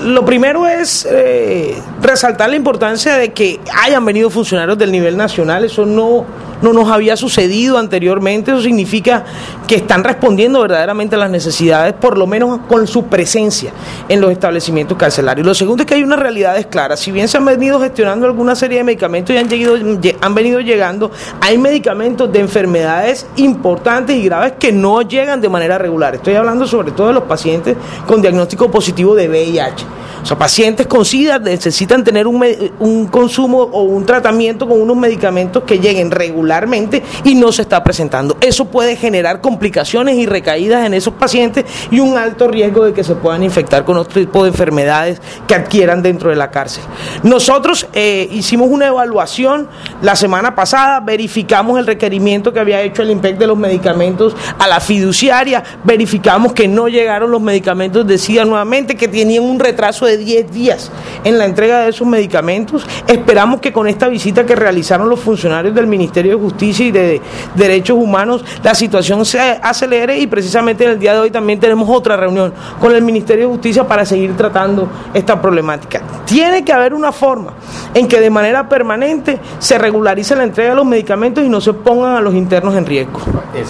Lo primero es resaltar la importancia de que hayan venido funcionarios del nivel nacional. Eso no nos había sucedido anteriormente. Eso significa que están respondiendo verdaderamente a las necesidades, por lo menos con su presencia en los establecimientos carcelarios. Lo segundo es que hay unas realidades claras. Si bien se han venido gestionando alguna serie de medicamentos y han venido llegando, hay medicamentos de enfermedades importantes y graves que no llegan de manera regular. Estoy hablando sobre todo de los pacientes con diagnóstico positivo de VIH. O sea, pacientes con SIDA necesitan tener un consumo o un tratamiento con unos medicamentos que lleguen regularmente y no se está presentando. Eso puede generar complicaciones y recaídas en esos pacientes y un alto riesgo de que se puedan infectar con otro tipo de enfermedades que adquieran dentro de la cárcel. Nosotros hicimos una evaluación la semana pasada, verificamos el requerimiento que había hecho el INPEC de los medicamentos a la fiduciaria, verificamos que no llegaron los medicamentos de SIDA nuevamente, que tenían un retraso de 10 días en la entrega de esos medicamentos. Esperamos que con esta visita que realizaron los funcionarios del Ministerio de Justicia y de Derechos Humanos, la situación se acelere, y precisamente en el día de hoy también tenemos otra reunión con el Ministerio de Justicia para seguir tratando esta problemática. Tiene que haber una forma en que de manera permanente se regularice la entrega de los medicamentos y no se pongan a los internos en riesgo.